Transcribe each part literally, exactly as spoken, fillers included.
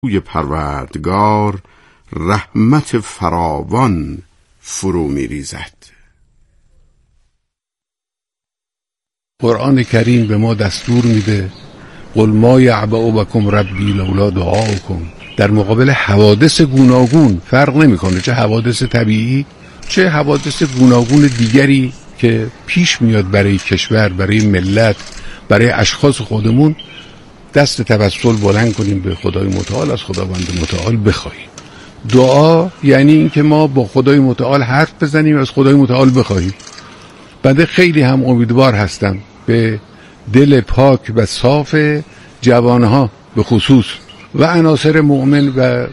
سوی پروردگار رحمت فراوان فرو می ریزد. قرآن کریم به ما دستور میده قل ما یعبأ بکم ربی لولا دعاؤکم. در مقابل حوادث گوناگون، فرق نمیکنه چه حوادث طبیعی چه حوادث گوناگون دیگری که پیش میاد برای کشور، برای ملت، برای اشخاص خودمون، دست توسل بلند کنیم به خدای متعال، از خداوند متعال بخواهیم. دعا یعنی این که ما با خدای متعال حرف بزنیم، از خدای متعال بخواهیم. بنده خیلی هم امیدوار هستم به دل پاک و صاف جوانها به خصوص و عناصر مؤمن و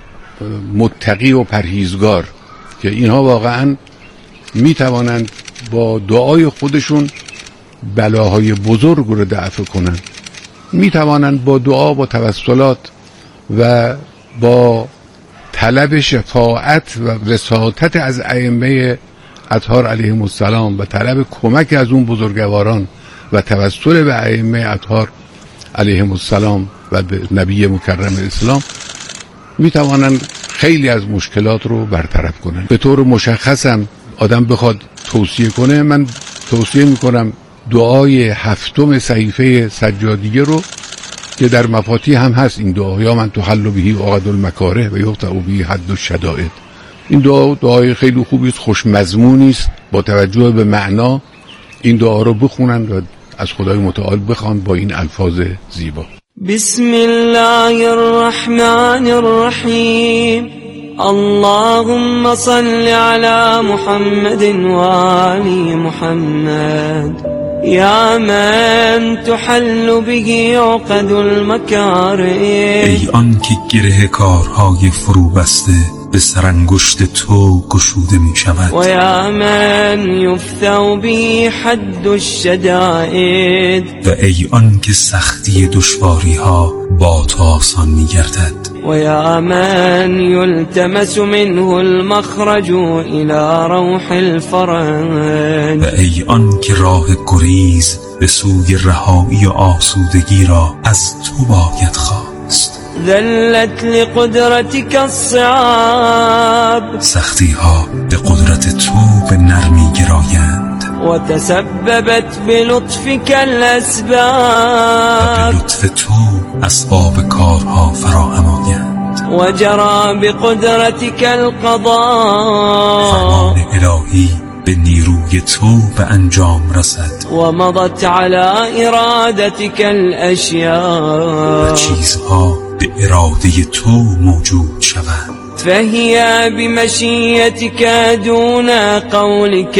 متقی و پرهیزگار که اینها واقعا می توانند با دعای خودشون بلاهای بزرگ رو دفع کنند. می توانند با دعا، با توسلات و با طلب شفاعت و وساطت از ائمه اطهار علیهم السلام و طلب کمک از اون بزرگواران و توسل به ائمه اطهار علیهم السلام و به نبی مکرم اسلام می توانند خیلی از مشکلات رو برطرف کنند. به طور مشخصم آدم بخواد توصیه کنه، من توصیه می کنم دعای هفتم صحیفه سجادیه رو که در مفاتیح هم هست این دعا، یا من تحل بهی عقد المکاره و یقطع بهی حد الشدائد. این دعا دعای خیلی خوبی است، خوش مضمونی است. با توجه به معنا این دعا رو بخونند و از خدای متعال بخوان با این الفاظ زیبا. بسم الله الرحمن الرحیم. اللهم صل على محمد و آل محمد یا من تحل به عقد المکاره. ای آن که گره کارهای فرو بسته به سرانگشت تو گشوده می شود. و یا من یفتح به حد الشدائد. و ای آن که سختی دشواری ها با تو آسان می گردد. و یا من یلتمس منه المخرج الى روح الفرج. و ای آن که راه گریز به سوی رهایی و آسودگی را از تو باید خواست. ذلت لقدرتك الصعاب. سختی ها به قدرت تو به نرمی گرایند. و تسببت بلطفك الاسباب. و به لطف تو اسباب کارها فراهم آیند. و جرى بقدرتك القضاء. فرمان الهی به نیروی تو به انجام رسد. و مضت على ارادتك الاشیاء. و چیزها به اراده تو موجود شوند. فهي بمشیتك دون قولك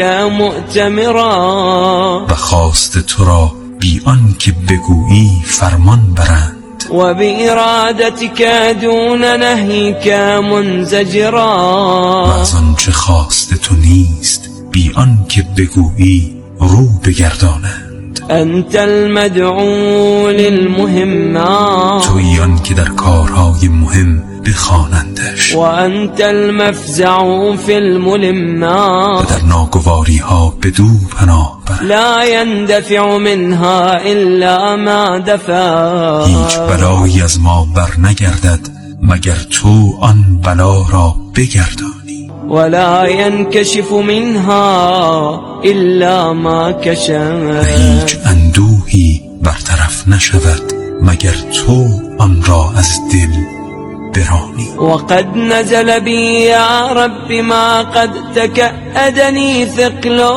مؤتمرا. و خواست تو را بی آن که بگویی فرمان برند. و بإرادتك دون نهیك منزجرا. و از آنچه خواست تو نیست بی آن که بگویی رو بگردانند. انت المدعو للمهمات. تویی آن که در کارهای مهم بخوانندش. و انت المفزع فی الملمات. و در ناگواری ها بدو پناه بر. لا يندفع منها الا ما دفع. هیچ بلایی از ما بر نگردد مگر تو آن بلا را بگردانی. ولا ينكشف منها الا ما كشف. هیچ اندوهی برطرف نشود مگر تو آن را از دل برانی. وقد نزل بي يا رب ما قد تكأدني ثقلا.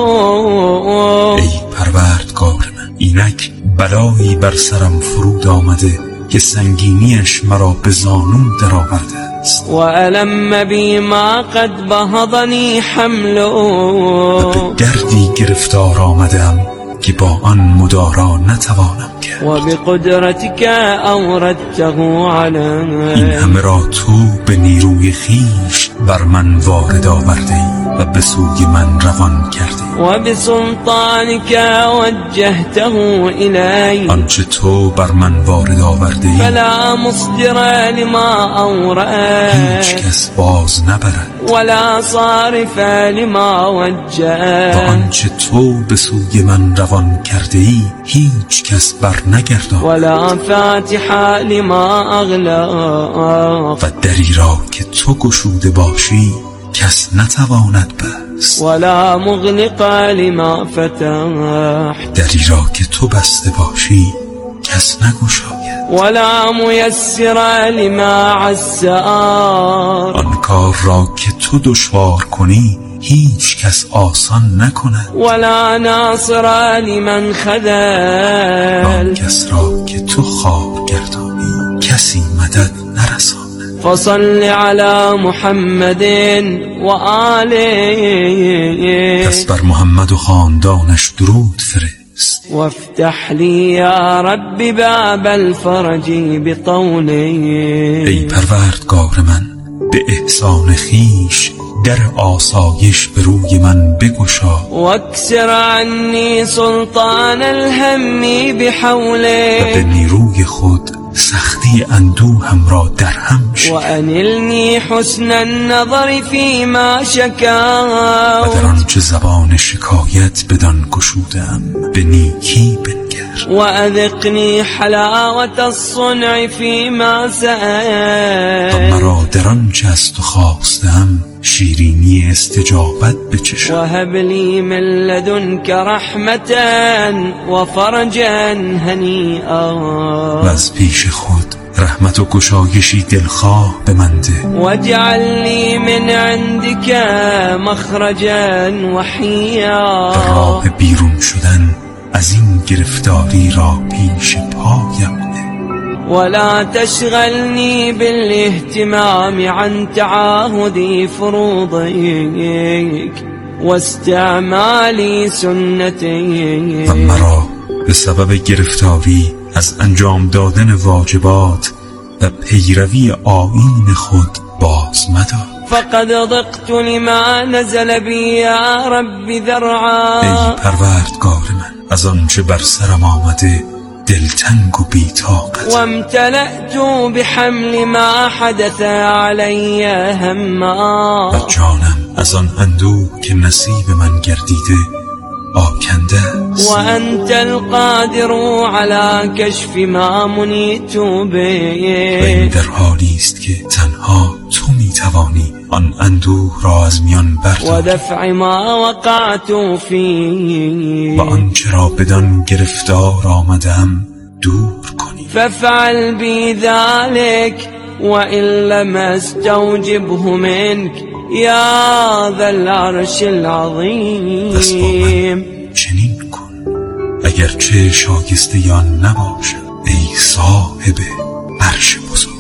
ای پروردگار من، اینک بلایی بر سرم فرود آمده که سنگینیش مرا به زانو در آورده است. و علم بی ما قد بهضنی حمل. و به دردی گرفتار آمدم که با آن مدارا نتوانم کرد. و بقدرتك اوردته علی. این همه را تو به نیروی خیش بر من وارد آورده و به سوی من روان کرده. و بسلطانك وجهته الی. آنچه تو بر من وارد آورده ای فلا مصدر لما اورد. هیچ کس باز نبرد. ولا صارف لما وجه. و آنچه تو به سوی من روان توان کرده ای هیچ کس بر نگرداند ولا فاتح لما اغلق و دری را که تو گشوده باشی کس نتواند بست ولا مغلق لما فتح دری را که تو بسته باشی کس نگشاید ولا میسر لما عسر آن کار را که تو دشوار کنی هیچ کس آسان نکند ولا ناصر لمن خذل آن کس را که تو خوار گردانی کسی مدد نرساند فصل على محمد و آله پس بر محمد و خاندانش درود فرست وافتح لي يا رب باب الفرج بطوله ای پروردگار من به احسان خیش در آسایش به روی من بگشا واکسر عنی سلطان الهم و به بحوله نیروی خود سختی اندوهم را در هم شکن وانلنی حسن النظر فيما و شکا در آنچه زبان شکایت بدان گشودم به نیکی بنگر واذقني حلاوة الصنع فيما و سأل مرا در آنچه از تو خواستم شیرینی استجابت بچشم وهب لي من لدنك رحمة وفرجا هنيئا و از پیش خود رحمت و گشایشی دلخواه به من ده واجعل لي من عندك مخرجا و وحيا راه بیرون شدن از این گرفتاری را پیش پایم ده ولا تشغلني بالاهتمام عن تعاهد فروضك واستعمال سنتك و مرا به سبب گرفتاری از انجام دادن واجبات و پیروی آیین خود باز مدار فقد ضقت لما نزل بي يا رب ای ذرعا پروردگار من از آنچه بر سرم آمده دلتنگ و بی‌طاقت وامتلأت بحمل ما حدث علي هما و جانم از آن اندوه که نصیب من گردیده آکنده است وأنت القادر على كشف ما منيت و این به در حالی است که تنها تو میتوانی آن اندوه را از میان برداری ودفع ما وقعت فيه و آنچه را بدان گرفتار آمدم دور کنی فافعل بي ذلك وإن لم استوجبه منك يا ذا العرش دست با العظيم من چنین کن اگرچه شایسته یا نباشم ای صاحب عرش بزرگ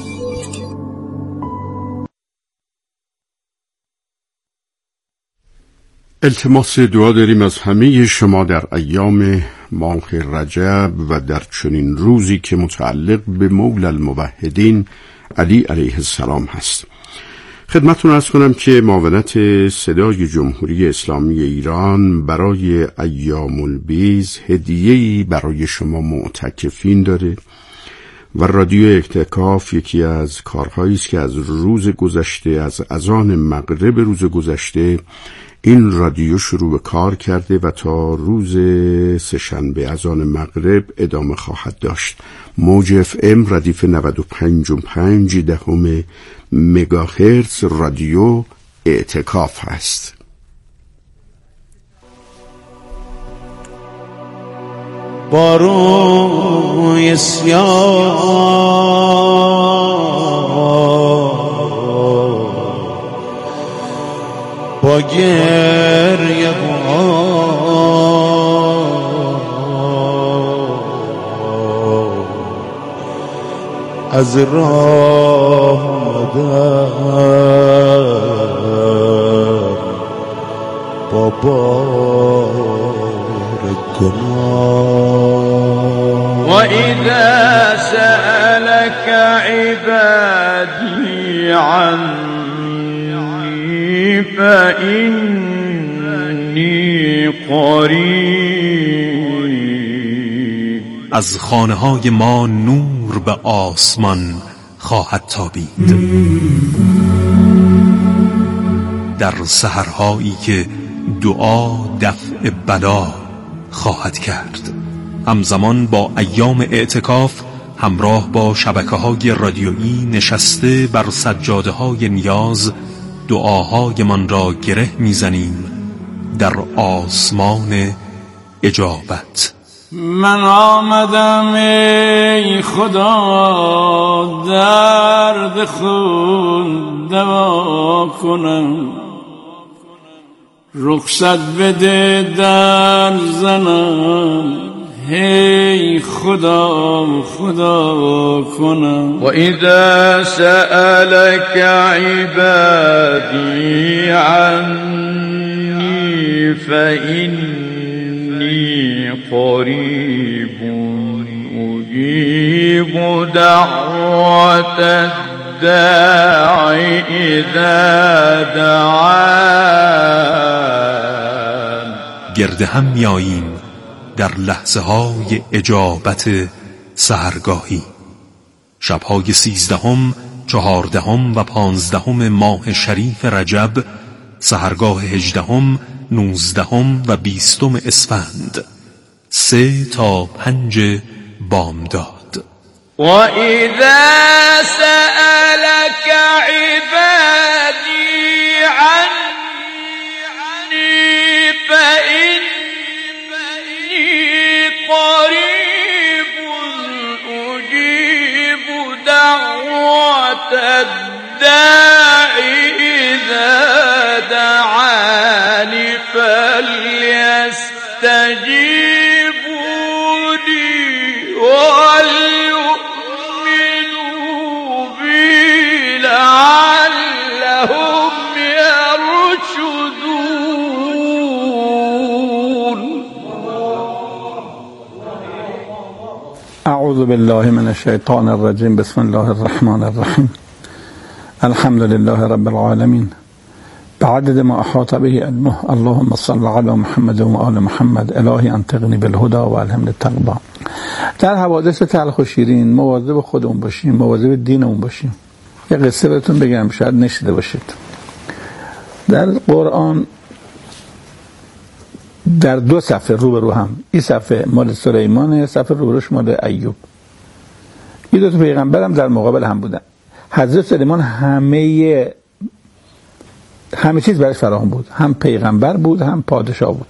التماس دعا داریم از همه شما در ایام ماه رجب و در چنین روزی که متعلق به مولا الموحدین علی علیه السلام هست. خدمتتون عرض کنم که معاونت صدای جمهوری اسلامی ایران برای ایام البیض هدیه‌ای برای شما معتکفین داره و رادیو اعتکاف یکی از کارهایی است که از روز گذشته، از اذان مغرب روز گذشته این رادیو شروع به کار کرده و تا روز سه‌شنبه اذان مغرب ادامه خواهد داشت. موج اف ام ردیف نود و پنج و پنج دهم مگاهرتز رادیو اعتکاف هست. با روی سیاه با گریه از راه آمدم با بار گناه و اذا سألك عبادی عنی فإنی قریب. از خانه های ما نور به آسمان خواهد تابید، در سحرهایی که دعا دفع بلا خواهد کرد. همزمان با ایام اعتکاف همراه با شبکه‌های رادیویی نشسته بر سجاده‌های نیاز دعاهایمان را گره می‌زنیم در آسمان اجابت. من آمدم ای خدا درد خود دوا کنم، رخصت بده در زنم، هی خدا خدا کنم. و اذا سألك عبادی عنی فإنی قریب اجیب دعوت الداعی اذا دعان. گرد هم میاییم در لحظه های اجابت سحرگاهی. شبهای سیزدهم، چهاردهم و پانزدهم ماه شریف رجب، سحرگاه هجدهم، نوزدهم و بیستم اسفند، سه تا پنج بامداد. و اذا سألك عبادی عنی فإنی قریب اجیب دعوت الداعی اذا دعانی فلیستجیبوا لی ولیؤمنوا بی لعلهم یرشدون. اعوذ بالله من الشیطان الرجیم. بسم الله الرحمن الرحیم. الحمد لله رب العالمین بعدد ما احاط به علمه. اللهم صل علی محمد و آل محمد. الهی انطقنی بالهدى و الهمنی التقوی. در حوادث تلخ و شیرین مواظب خودمون باشیم، مواظب دینمون باشیم. یه قصه بهتون بگم، شاید نشیده باشید. در قرآن در دو صفحه رو به رو هم، این صفحه مال سلیمانه، صفحه رو به روش مال ایوب. این دو تا پیغمبر هم در مقابل هم بودن. حضرت سلیمان همه همه چیز برش فراهم بود، هم پیغمبر بود هم پادشاه بود،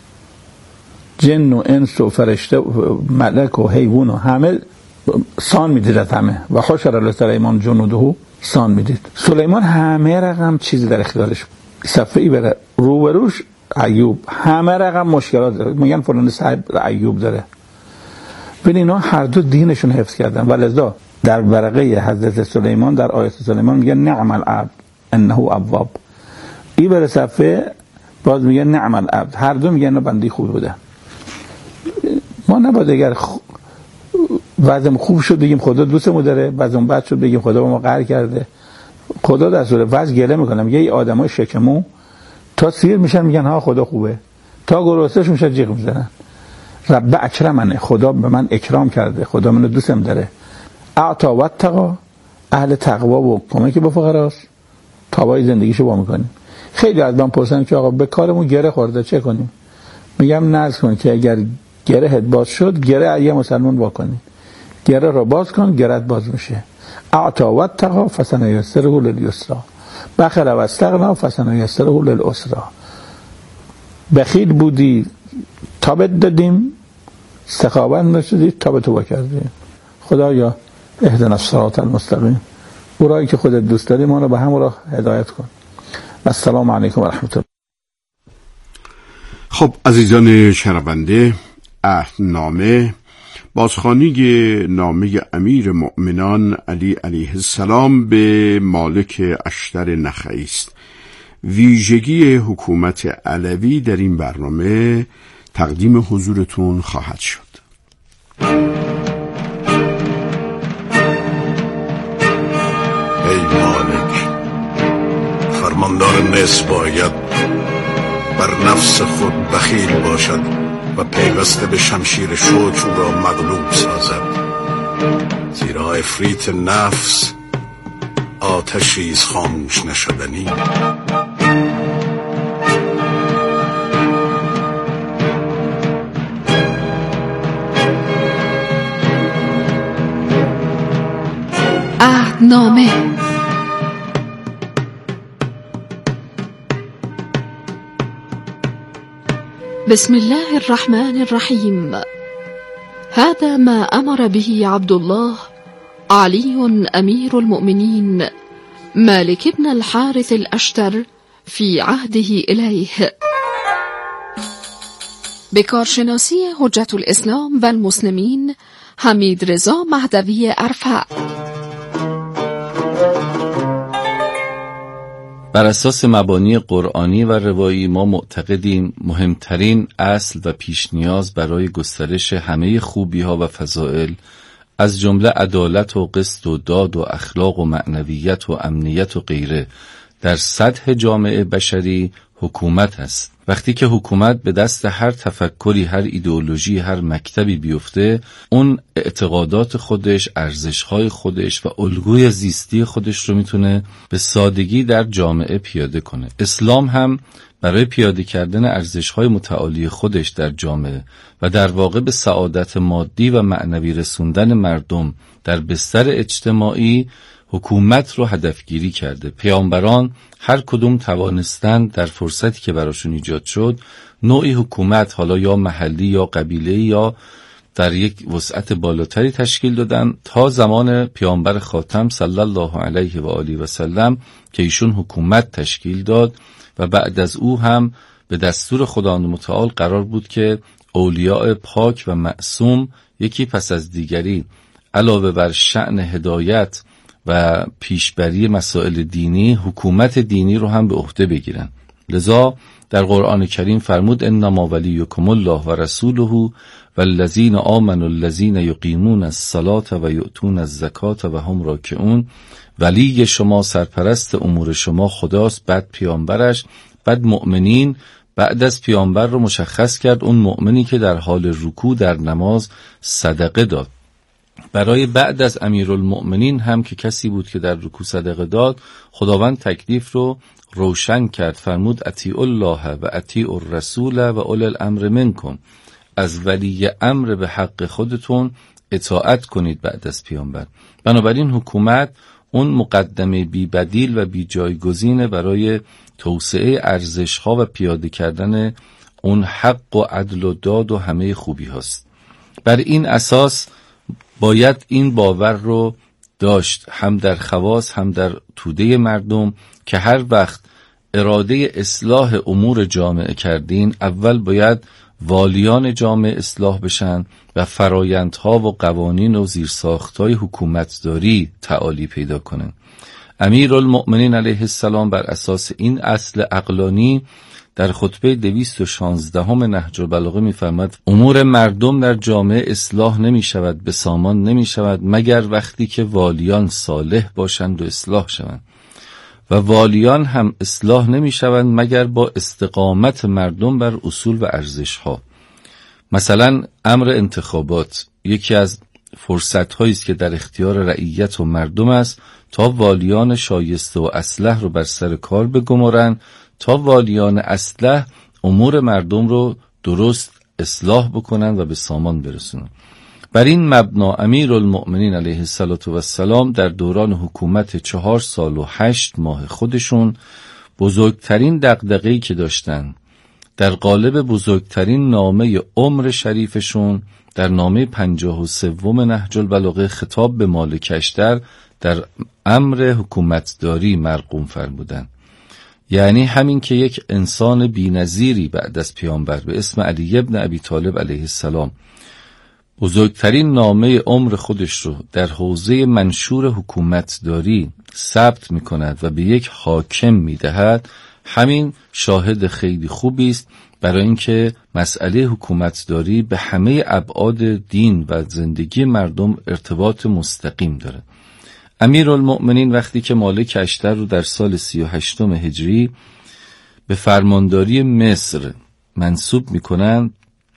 جن و انس و فرشته و ملک و حیوان و همه سان میدید از همه. و حشر لسلیمان جنوده سان میدید. سلیمان همه رقم چیزی در اختیارش بود. صفحه ای بره رو به روش ایوب، همه رقم مشکلات داره. میگن فلان صاحب ایوب داره. ببین اینا هر دو دینشون حفظ کردن. ولذا در ورقه حضرت سلیمان در آیت سلیمان میگن نعم العبد انه اواب. این بر صفحه باز میگن نعم العبد. هر دو میگن بندی خوب بوده. ما نباید اگر وضعم خوب شد بگیم خدا دوستمون داره، وضعم بد شد بگیم خدا با ما قهر کرده. خدا در صورت وضع گله میکنه. میگه ای آدمای شکمو تا سیر میشن میگن ها خدا خوبه، تا گرسنه‌ش میشن جیغ میزنن. رب اکرمنه، خدا به من اکرام کرده، خدا منو دوستم داره. اعطا و اتقا، اهل تقوا و کمک به فقراست. تابای زندگیشو با میکنیم. خیلی از من پرسن که آقا به کارمون گره خورده چه کنیم؟ میگم نذر کن که اگر گرهت باز شد گره یه مسلمان وا کنی، گره رو باز کن گرهت باز میشه. اعطا و اتقا فسنیسره للیسرا، بخل و استغنا فسنیسره للعسرا. بخیل بودی تا بهت دادیم، سخاوت نشدی تا به توبه کردیم. خدایا اهدنا الصراط المستقیم، اونایی که خودت دوست داری ما رو به همون راه هدایت کن. السلام علیکم و رحمت الله. خب عزیزان شنونده، عهدنامه بازخوانی نامه امیر مؤمنان علی علیه السلام به مالک اشتر نخعی است. ویژگی حکومت علوی در این برنامه تقدیم حضورتون خواهد شد. ای مالک، فرماندار نصف باید بر نفس خود بخیل باشد و پیوسته به شمشیر شوک او را مغلوب سازد، زیرا افریت نفس آتشیز خاموش نشدنی. نامه. بسم الله الرحمن الرحيم. هذا ما أمر به عبد الله علي أمير المؤمنين مالك بن الحارث الأشتر في عهده إليه. بکارشناسی حجت الاسلام و المسلمین حمید رضا مهدوی ارفع. بر اساس مبانی قرآنی و روایی ما معتقدیم مهمترین اصل و پیش نیاز برای گسترش همه خوبی ها و فضائل از جمله عدالت و قسط و داد و اخلاق و معنویت و امنیت و غیره در سطح جامعه بشری حکومت است. وقتی که حکومت به دست هر تفکری، هر ایدئولوژی، هر مکتبی بیفته، اون اعتقادات خودش، ارزش‌های خودش و الگوی زیستی خودش رو میتونه به سادگی در جامعه پیاده کنه. اسلام هم برای پیاده کردن ارزش‌های متعالی خودش در جامعه و در واقع به سعادت مادی و معنوی رسوندن مردم در بستر اجتماعی حکومت رو هدفگیری کرده. پیامبران هر کدوم توانستند در فرصتی که براشون ایجاد شد نوعی حکومت، حالا یا محلی یا قبیله یا در یک وسعت بالاتری تشکیل دادن تا زمان پیامبر خاتم صلی الله علیه و آله و سلم که ایشون حکومت تشکیل داد و بعد از او هم به دستور خداوند متعال قرار بود که اولیاء پاک و معصوم یکی پس از دیگری علاوه بر شأن هدایت و پیشبری مسائل دینی، حکومت دینی رو هم به عهده بگیرن. لذا در قرآن کریم فرمود انما ولیکم الله و رسوله والذین آمنوا الذین یقیمون الصلاة و یؤتون الزکاة و هم راکعون. ولی شما، سرپرست امور شما خداست، بعد پیامبرش، بعد مؤمنین. بعد از پیامبر رو مشخص کرد اون مؤمنی که در حال رکوع در نماز صدقه داد. برای بعد از امیرالمؤمنین هم که کسی بود که در رکوع صدقه داد، خداوند تکلیف رو روشن کرد، فرمود اطیعوا الله و اطیعوا الرسول و اولی الامر منکم. از ولی امر به حق خودتون اطاعت کنید بعد از پیامبر. بنابراین حکومت اون مقدمه بی بدیل و بی جایگزینه برای توسعه ارزش‌ها و پیاده کردن اون حق و عدل و داد و همه خوبی هاست. بر این اساس باید این باور رو داشت هم در خواص هم در توده مردم که هر وقت اراده اصلاح امور جامعه کردین، اول باید والیان جامعه اصلاح بشن و فرایندها و قوانین و زیرساختهای حکومتداری تعالی پیدا کنن. امیرالمؤمنین علیه السلام بر اساس این اصل عقلانی در خطبه دویست و شانزدهم نهج البلاغه می‌فرماید امور مردم در جامعه اصلاح نمی شود، به سامان نمی شود مگر وقتی که والیان صالح باشند و اصلاح شوند، و والیان هم اصلاح نمی شوند مگر با استقامت مردم بر اصول و ارزش ها. مثلا امر انتخابات یکی از فرصت هایی است که در اختیار رعیت و مردم است تا والیان شایسته و اصلح رو بر سر کار بگمارن، تا والیان اصلح امور مردم رو درست اصلاح بکنن و به سامان برسونن. بر این مبنا امیرالمؤمنین علیه السلام در دوران حکومت چهار سال و هشت ماه خودشون بزرگترین دغدغه‌ای که داشتن در قالب بزرگترین نامه عمر شریفشون در نامه پنجاه و سوم نهج البلاغه خطاب به مالک اشتر در امر حکومتداری مرقوم فرمودن. یعنی همین که یک انسان بی‌نظیری بعد از پیامبر به اسم علی ابن ابی طالب علیه السلام بزرگترین نامه عمر خودش رو در حوزه منشور حکومتداری ثبت می کند و به یک حاکم می دهد، همین شاهد خیلی خوبی است برای اینکه مسئله حکومتداری به همه ابعاد دین و زندگی مردم ارتباط مستقیم داره. امیرالمؤمنین وقتی که مالک اشتر رو در سال سی و هشتم هجری به فرمانداری مصر منصوب می کنند،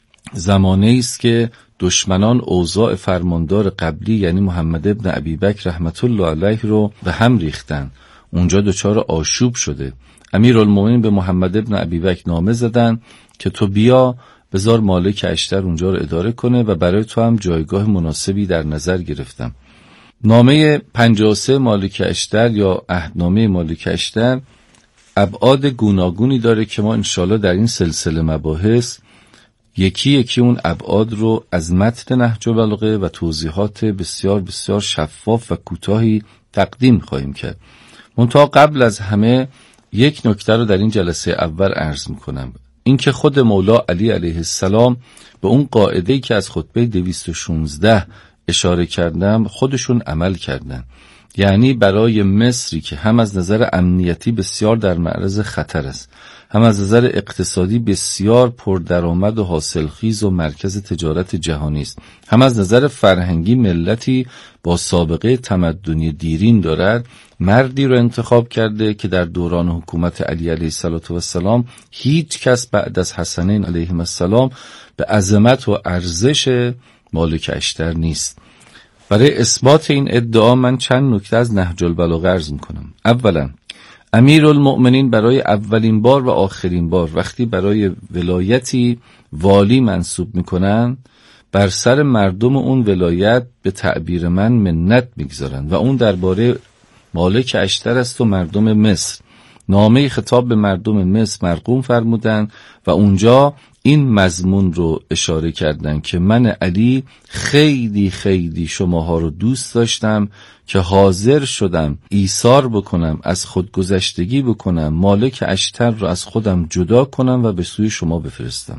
زمانه است که دشمنان اوضاع فرماندار قبلی یعنی محمد ابن ابی بکر رحمت الله علیه رو به هم ریختن. اونجا دچار آشوب شده. امیرالمؤمنین به محمد ابن ابی بکر نامه زدن که تو بیا بذار مالک اشتر اونجا رو اداره کنه و برای تو هم جایگاه مناسبی در نظر گرفتم. نامه پنجاه و سه مالک اشتر یا عهدنامه مالک اشتر ابعاد گوناگونی داره که ما انشالله در این سلسله مباحث یکی یکی اون ابعاد رو از متن نهج البلاغه و توضیحات بسیار بسیار شفاف و کوتاهی تقدیم خواهیم کرد. منتها قبل از همه یک نکته رو در این جلسه اول عرض میکنم، این که خود مولا علی علیه السلام به اون قاعده‌ای که از خطبه دویست و شانزده اشاره کردم خودشون عمل کردن. یعنی برای مصری که هم از نظر امنیتی بسیار در معرض خطر است، هم از نظر اقتصادی بسیار پردرآمد و حاصلخیز و مرکز تجارت جهانی است، هم از نظر فرهنگی ملتی با سابقه تمدنی دیرین دارد، مردی رو انتخاب کرده که در دوران حکومت علی علیه السلام هیچ کس بعد از حسنین علیهم السلام به عظمت و ارزش مالک اشتر نیست. برای اثبات این ادعا من چند نکته از نهج البلاغه عرض میکنم. اولا، امیرالمؤمنین برای اولین بار و آخرین بار وقتی برای ولایتی والی منصوب میکنن، بر سر مردم اون ولایت به تعبیر من منت میگذارن و اون درباره مالک اشتر است و مردم مصر. نامه خطاب به مردم مصر مرقوم فرمودن و اونجا این مضمون رو اشاره کردن که من علی خیلی خیلی شماها رو دوست داشتم که حاضر شدم ایثار بکنم، از خودگذشتگی بکنم، مالک اشتر رو از خودم جدا کنم و به سوی شما بفرستم.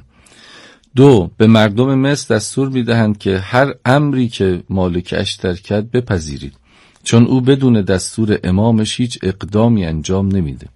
دو، به مردم مصر دستور میدهند که هر امری که مالک اشتر کرد بپذیرید، چون او بدون دستور امامش هیچ اقدامی انجام نمیده.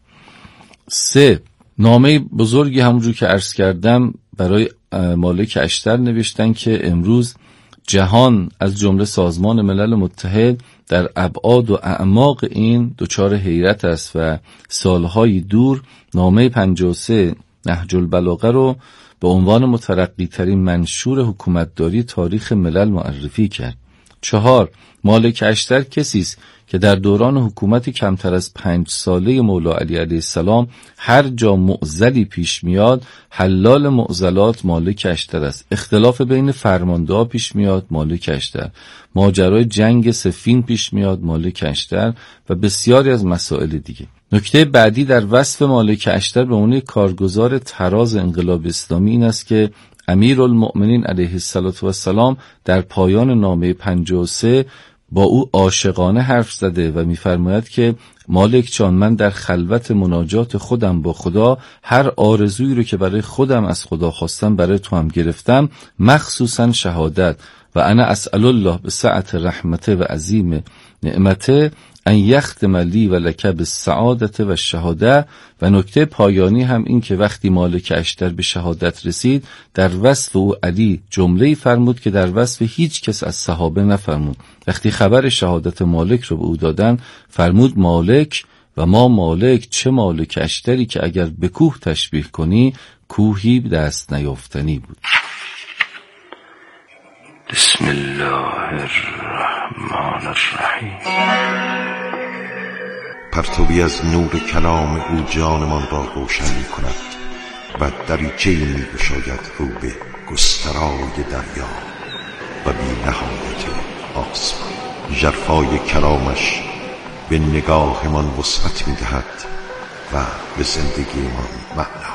سه، نامه بزرگی همونجور که عرض کردم برای مالک اشتر نوشتن که امروز جهان از جمله سازمان ملل متحد در ابعاد و اعماق این دچار حیرت است و سالهای دور نامه پنجاه و سه نهج البلاغه رو به عنوان مترقی ترین منشور حکومتداری تاریخ ملل معرفی کرد. چهار، مالک اشتر کسی است که در دوران حکومتی کمتر از پنج ساله مولا علی علیه السلام هر جا معضلی پیش میاد حلال معضلات مالک اشتر است. اختلاف بین فرمانده‌ها پیش میاد مالک اشتر، ماجرای جنگ صفین پیش میاد مالک اشتر و بسیاری از مسائل دیگه. نکته بعدی در وصف مالک اشتر به عنوان کارگزار تراز انقلاب اسلامی این است که امیرالمؤمنین علیه السلام در پایان نامه پنجاه و سه با او عاشقانه حرف زده و می‌فرماید که مالک جان، من در خلوت مناجات خودم با خدا هر آرزویی رو که برای خودم از خدا خواستم برای تو هم گرفتم، مخصوصا شهادت، و انا اسأل الله به سعت رحمته و عظیم نعمته ان یختم لی و لک بالسعادت و شهاده. و نکته پایانی هم این که وقتی مالک اشتر به شهادت رسید در وصف او علی جمله‌ای فرمود که در وصف هیچ کس از صحابه نفرمود. وقتی خبر شهادت مالک رو به او دادن فرمود مالک و ما مالک چه مالک اشتری که اگر به کوه تشبیه کنی کوهی دست نیافتنی بود. بسم الله الرحمن الرحیم. پرتوی از نور کلام او جانمان را روشن می کند و دریچه‌ای می گشاید رو به گسترای دریا و بی نهایت آسمان. ژرفای کلامش به نگاهمان وسعت می دهد و به زندگیمان معنا،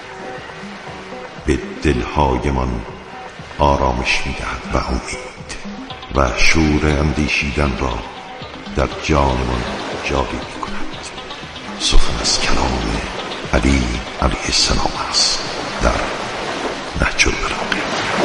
به دلهایمان آرامش می دهد و امید و شور اندیشیدن را در جانمان جاری می کند. سخن از کلام علی علیه السلام است در نهج البلاغه.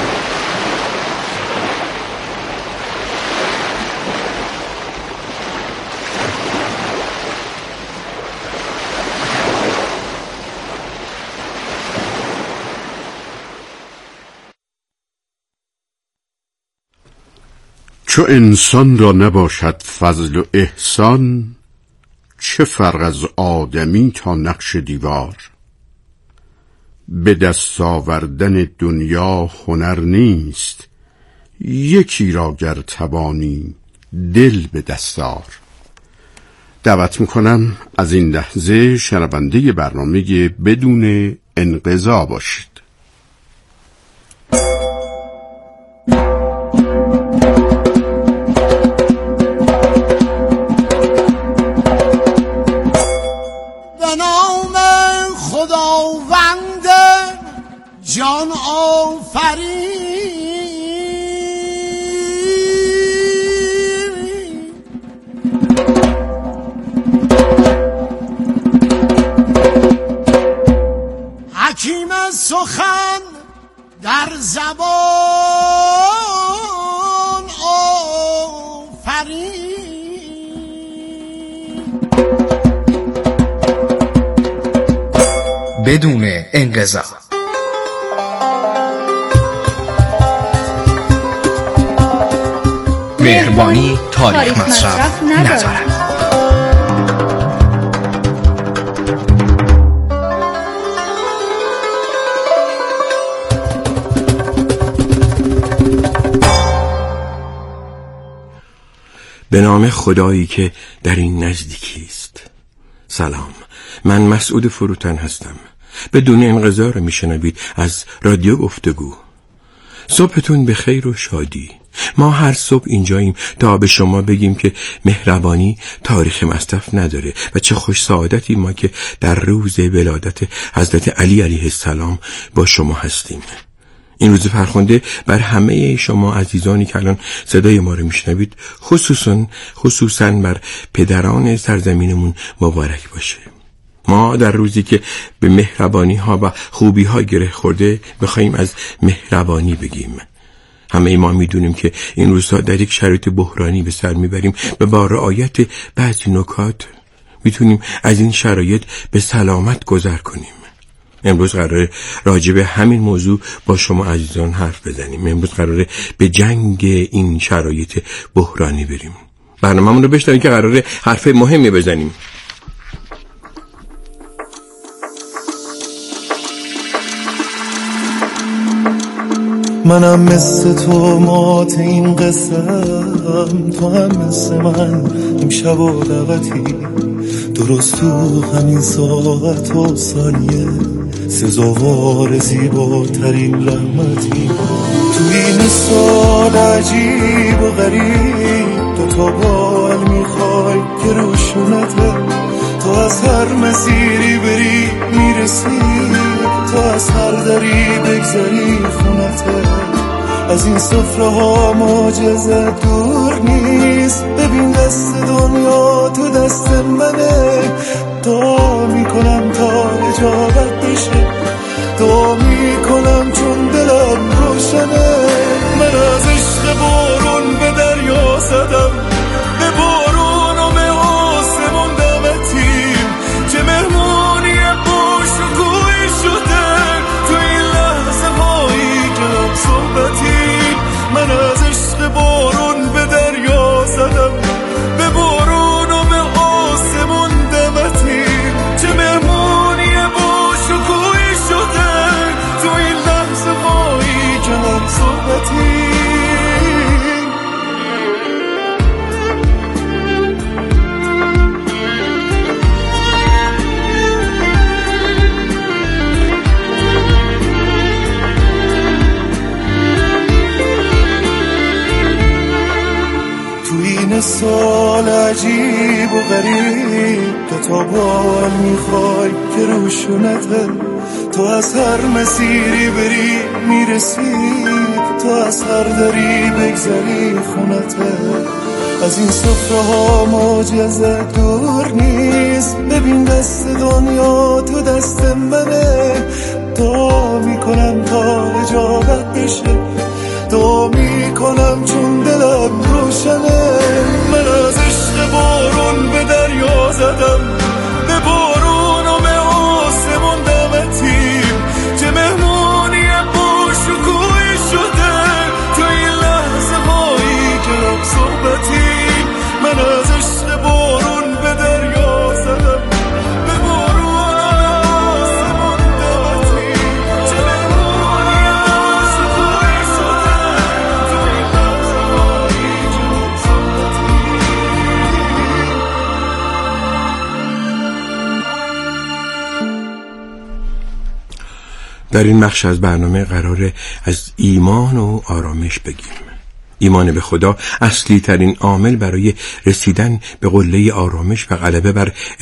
چو انسان را نباشد فضل و احسان، چه فرق از آدمی تا نقش دیوار. به دست آوردن دنیا هنر نیست، یکی را گر توانی دل به دستار. دعوت میکنم از این لحظه شنونده برنامه بدون انقضا باشید. جان آفرین حکیم سخن در زبان آفرین بدون انقضا. مهربانی تاریخ مصرف ندارد. به نام خدایی که در این نزدیکی است. سلام، من مسعود فروتن هستم. بدون انقضا میشنوید از رادیو گفتگو. صبحتون به خیر و شادی. ما هر صبح اینجاییم تا به شما بگیم که مهربانی تاریخ مصرف نداره و چه خوش سعادتی ما که در روز ولادت حضرت علی علیه السلام با شما هستیم. این روز فرخنده بر همه شما عزیزانی که الان صدای ما رو میشنوید، خصوصا خصوصا بر پدران سرزمینمون مبارک باشه. ما در روزی که به مهربانی ها و خوبی ها گره خورده بخوایم از مهربانی بگیم. همه ما میدونیم که این روزها در یک شرایط بحرانی به سر میبریم و با رعایت بعضی نکات میتونیم از این شرایط به سلامت گذر کنیم. امروز قراره راجع به همین موضوع با شما عزیزان حرف بزنیم. امروز قراره به جنگ این شرایط بحرانی بریم. برنامه‌مون رو بشنوید که قراره حرف مهمی بزنیم. منم مثل تو مات این قسم، تو هم مثل من امشب و دعوتی، درست تو همین ساعت و ثانیه سزاوار زیباترین رحمتی. تو این سال عجیب و غریب دو تا بال میخوای که روشونته، تو از هر مسیری بری میرسی، تو از هر دری بگذری خونته. از این سفره ها معجزه دور نیست، ببین دست دنیا تو دست منه. دعا میکنم تا اجابت بشه، دعا میکنم چون دلم روشنه. من از عشق بارون به دریا زدم، به بارون و به آسمون دمتیم، چه مهمونی خوش و گوی شده تو این لحظه هایی کلام صحبتی. من از عشق بارون به دریا زدم، به بارون و به آسمون دمتیم، چه مهمونی خوش و گوی شده تو این لحظه هایی کلام صحبتی. سال عجیب و غریب دو تا بال میخوای که روشونته، تو از هر مسیری بری میرسی، تو از هر دری بگذری خونته. از این سفره ها معجزه دور نیست، ببین دست دنیا تو دست منه. دعا میکنم تا اجابت بشه، دعا میکنم چون دلم روشنه. من از عشق بارون به دریا زدم، به بارون و به آسمون دمتیم، چه مهمونی خوش و گوی شده تو این لحظه هایی کلام صحبتیم. من از عشق بارون به دریا زدم، به بارون و به آسمون دمتیم، چه مهمونی خوش و گوی شده تو این لحظه هایی کلام صحبتیم. در این بخش از برنامه قراره از ایمان و آرامش بگیم. ایمان به خدا اصلی ترین عامل برای رسیدن به قله آرامش و غلبه بر